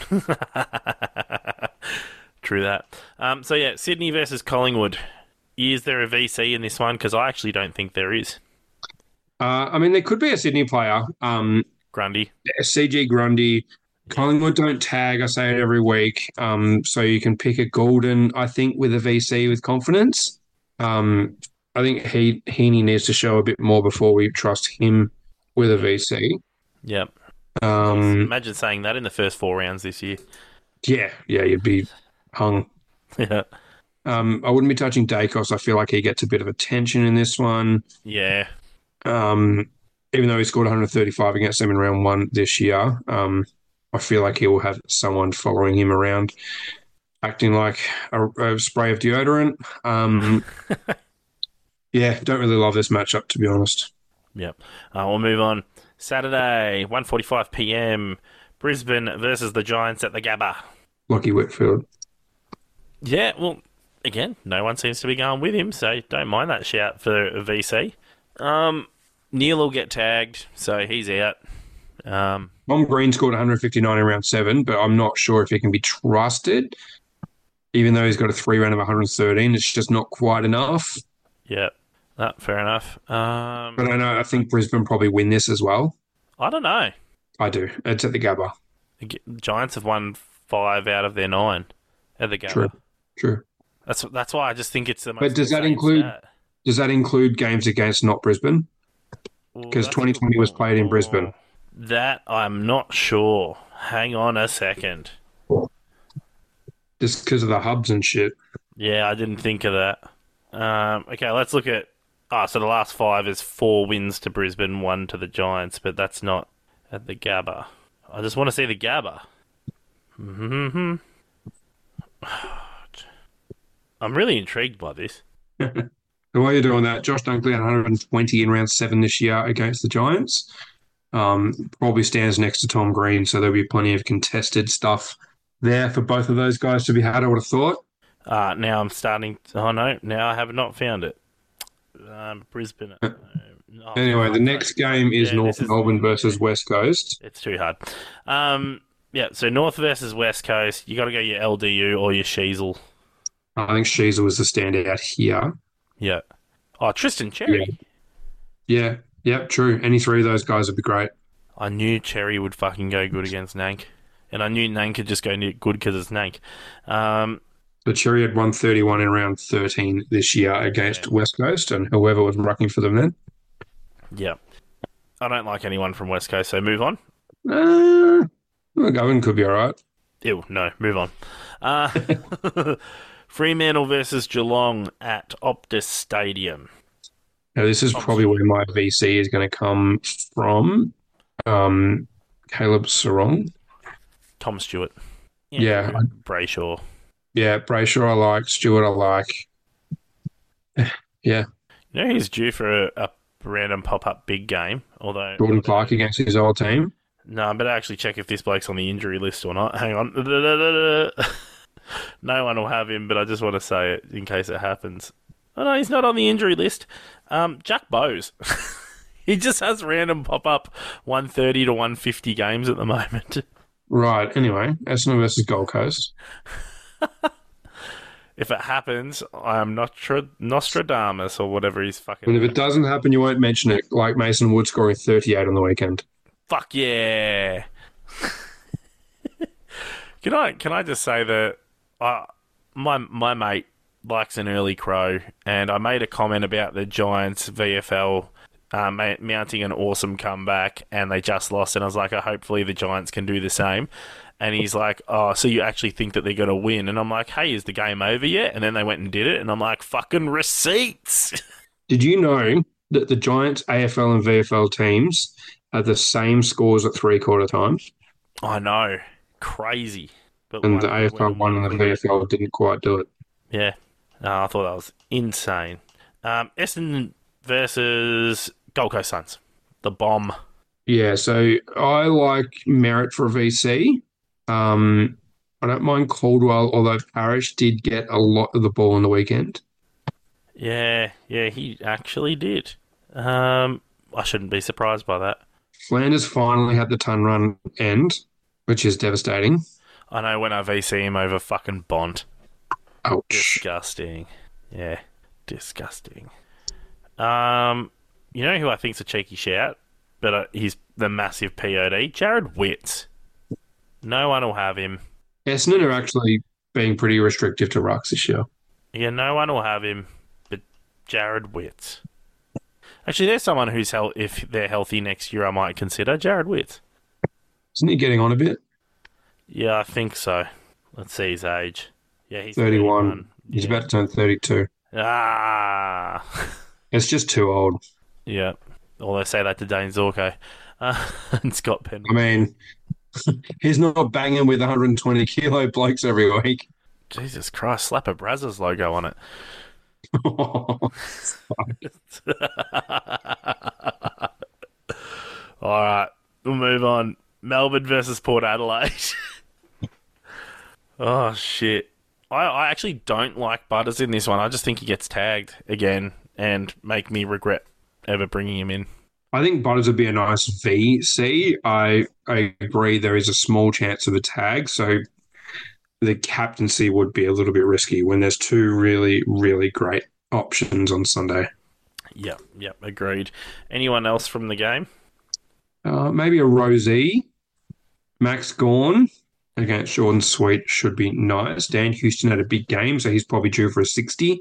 True that. So yeah, Sydney versus Collingwood. Is there a VC in this one? Because I actually don't think there is.
I mean, there could be a Sydney player.
Grundy.
CG Grundy. Collingwood don't tag. I say it every week. So you can pick a Golden, I think, with a VC with confidence. I think Heaney needs to show a bit more before we trust him with a VC.
Yep.
Um,
Imagine saying that in the first 4 rounds this year.
yeah, you'd be hung.
Yeah.
I wouldn't be touching Dacos. I feel like he gets a bit of attention in this one.
Yeah.
Even though he scored 135 against them in round one this year, I feel like he will have someone following him around, acting like a spray of deodorant. Yeah, don't really love this matchup, to be honest.
Yep. We'll move on. Saturday, 1:45 p.m. Brisbane versus the Giants at the Gabba.
Lockie Whitfield.
Yeah, well, again, no one seems to be going with him, so don't mind that shout for a VC. Neil will get tagged, so he's out.
Tom Green scored 159 in round 7, but I'm not sure if he can be trusted. Even though he's got a 3 round of 113, it's just not quite enough.
Yep. Fair enough.
But I know, I think Brisbane probably win this as well.
I don't know.
I do. It's at the Gabba.
The Giants have won 5 out of their 9 at the Gabba.
True.
That's why I just think it's the most.
But does that include games against not Brisbane? Because 2020 was played in Brisbane.
That I'm not sure. Hang on a second.
Just because of the hubs and shit.
Yeah, I didn't think of that. Okay, let's look at. So the last 5 is 4 wins to Brisbane, 1 to the Giants, but that's not at the Gabba. I just want to see the Gabba. I'm really intrigued by this.
So while you're doing that, Josh Dunkley had 120 in round 7 this year against the Giants. Probably stands next to Tom Green, so there'll be plenty of contested stuff there for both of those guys to be had, I would have thought.
Now I'm starting. Oh no! Now I have not found it. Brisbane.
Anyway, the next game is North Melbourne versus West Coast.
It's too hard. Yeah. So North versus West Coast. You got to go your LDU or your Sheasel.
I think Sheasel was the standout here.
Yeah. Oh, Tristan Cherry.
Yeah. Yep, true. Any three of those guys would be great.
I knew Cherry would fucking go good against Nank. And I knew Nank could just go good because it's Nank.
But Cherry had 131 in round 13 this year against West Coast and whoever was rucking for them then.
Yeah. I don't like anyone from West Coast, so move on.
Govan could be all right.
Ew, no, move on. Fremantle versus Geelong at Optus Stadium.
Now, this is probably where my VC is going to come from. Caleb Sarong.
Tom Stewart.
Yeah.
Brayshaw.
Yeah, Brayshaw I like. Stewart I like. Yeah.
You know he's due for a random pop-up big game, although...
Jordan Clark against his old team.
No, I better actually check if this bloke's on the injury list or not. Hang on. No one will have him, but I just want to say it in case it happens. Oh, no, he's not on the injury list. Jack Bowes. He just has random pop-up 130 to 150 games at the moment.
Right, anyway. Essendon versus Gold Coast.
If it happens, I am Nostradamus or whatever he's fucking...
And if it doesn't happen, you won't mention it, like Mason Wood scoring 38 on the weekend.
Fuck yeah! Can I just say that my mate likes an early crow, and I made a comment about the Giants VFL mounting an awesome comeback, and they just lost, and I was like, hopefully the Giants can do the same. And he's like, oh, so you actually think that they're going to win? And I'm like, hey, is the game over yet? And then they went and did it, and I'm like, fucking receipts!
Did you know that the Giants AFL and VFL teams are the same scores at three-quarter times?
I know. Crazy. But
and the AFL won and the VFL didn't quite do it.
Yeah. I thought that was insane. Essendon versus Gold Coast Suns. The bomb.
Yeah, so I like Merritt for a VC. I don't mind Caldwell, although Parrish did get a lot of the ball on the weekend.
Yeah, he actually did. I shouldn't be surprised by that.
Flanders finally had the ton run end, which is devastating.
I know when I VC him over fucking Bond.
Ouch.
Disgusting. Yeah, disgusting. You know who I think's a cheeky shout, but he's the massive POD? Jared Witts. No one will have him.
Essendon are actually being pretty restrictive to rucks this year.
Yeah, no one will have him, but Jared Witts. Actually, there's someone who's if they're healthy next year, I might consider Jared Witts.
Isn't he getting on a bit?
Yeah, I think so. Let's see his age. Yeah, he's
31. He's about to turn 32.
Ah.
It's just too old.
Yeah. Although say that to Dane Zorko and Scott Penn.
I mean, he's not banging with 120 kilo blokes every week.
Jesus Christ, slap a Brazzers logo on it. All right, we'll move on. Melbourne versus Port Adelaide. Oh, shit. I actually don't like Butters in this one. I just think he gets tagged again and make me regret ever bringing him in.
I think Butters would be a nice VC. I agree there is a small chance of a tag, so the captaincy would be a little bit risky when there's two really, really great options on Sunday.
Yep, agreed. Anyone else from the game?
Maybe a Rosie. Max Gawn against Jordan Sweet should be nice. Dan Houston had a big game, so he's probably due for a 60.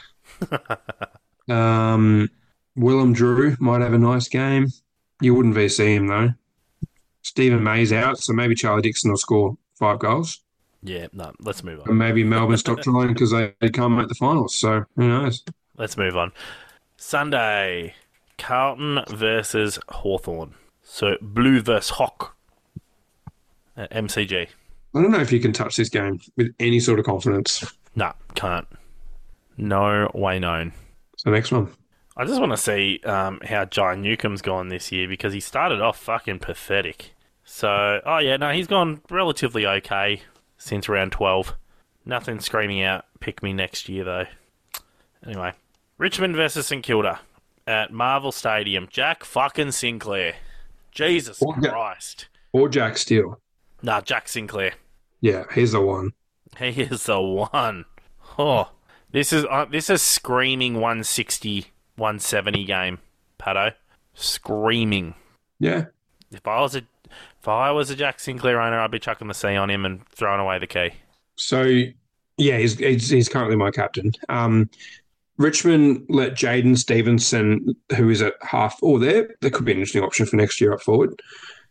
Willem Drew might have a nice game. You wouldn't VC him, though. Stephen May's out, so maybe Charlie Dixon will score 5 goals.
Yeah, no, let's move on.
And maybe Melbourne stop trying because they can't make the finals, so who knows?
Let's move on. Sunday, Carlton versus Hawthorn. So, Blue versus Hawk at MCG.
I don't know if you can touch this game with any sort of confidence.
No, can't. No way known.
So next one.
I just want to see how Jai Newcomb's gone this year because he started off fucking pathetic. So, he's gone relatively okay since round 12. Nothing screaming out, pick me next year, though. Anyway, Richmond versus St Kilda at Marvel Stadium. Jack fucking Sinclair. Jesus Christ.
Or Jack Steele.
Nah, Jack Sinclair.
Yeah, he's the one.
He is the one. Oh, this is screaming 160, 170 game, Pato. Screaming.
Yeah.
If I was a Jack Sinclair owner, I'd be chucking the C on him and throwing away the key.
So, yeah, he's currently my captain. Richmond let Jaden Stevenson, who is at half, there could be an interesting option for next year up forward.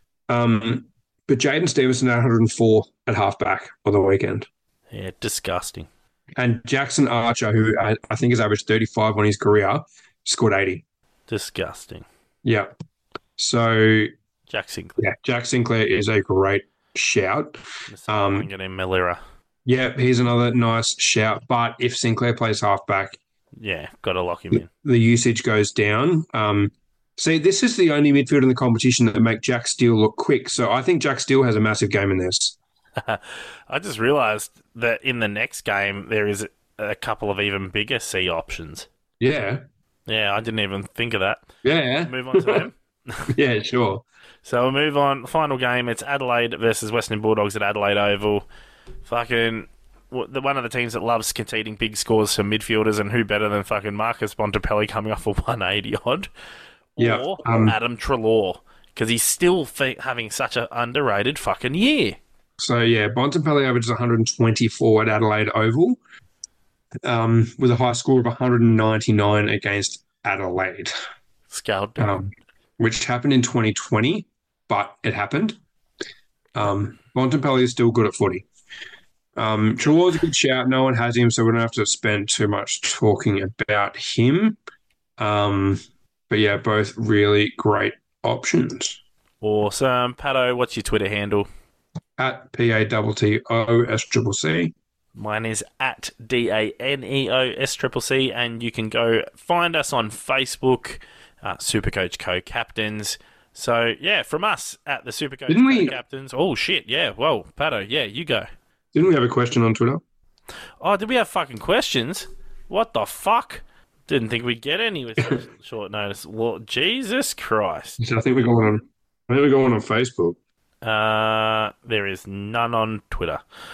But Jaden Stevenson at 104 at halfback on the weekend.
Yeah, disgusting.
And Jackson Archer, who I think has averaged 35 on his career, scored 80.
Disgusting.
Yeah. So,
Jack Sinclair.
yeah, Jack Sinclair is a great shout.
Getting Malira.
Yeah, here's another nice shout. But if Sinclair plays halfback,
Yeah, got to lock him in.
the usage goes down. See, this is the only midfield in the competition that make Jack Steele look quick. So I think Jack Steele has a massive game in this.
I just realised that in the next game there is a couple of even bigger C options.
Yeah.
Yeah, I didn't even think of that.
Yeah.
Move on to them.
Yeah, sure.
So we'll move on. Final game, it's Adelaide versus Western Bulldogs at Adelaide Oval. Fucking one of the teams that loves conceding big scores to midfielders, and who better than fucking Marcus Bontempelli coming off a 180 odd?
Yeah,
Or Adam Treloar, because he's still having such an underrated fucking year.
So, yeah, Bontempelli averages 124 at Adelaide Oval with a high score of 199 against Adelaide,
Scaled down.
which happened in 2020, but it happened. Bontempelli is still good at footy. Treloar's a good shout. No one has him, so we don't have to spend too much talking about him. But yeah, both really great options.
Awesome. Pato, what's your Twitter handle?
At PATTOSCCC.
Mine is at DANEOSCCC, and you can go find us on Facebook, Supercoach Co-Captains. So, yeah, from us at the Supercoach Co-Captains. Oh, shit, yeah. Whoa, Pato, yeah, you go.
Didn't we have a question on Twitter?
Oh, did we have fucking questions? What the fuck? Didn't think we'd get any with such short notice. Lord, Jesus Christ.
So I think we're going on Facebook.
There is none on Twitter.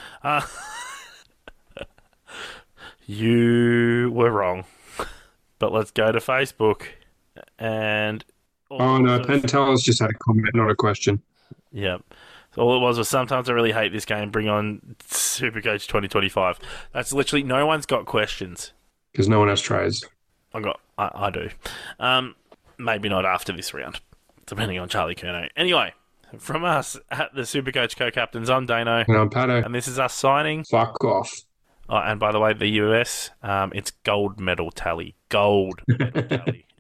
You were wrong. But let's go to Facebook. And
Oh no, Pentala's just had a comment, not a question.
Yep. So all it was sometimes I really hate this game. Bring on Supercoach 2025. That's literally no one's got questions.
Because no one has trades.
I do. Maybe not after this round, depending on Charlie Curnow. Anyway, from us at the Supercoach Co-Captains, I'm Dano.
And I'm Pato.
And this is us signing.
Fuck off.
Oh, and by the way, the US, it's gold medal tally. Gold medal tally.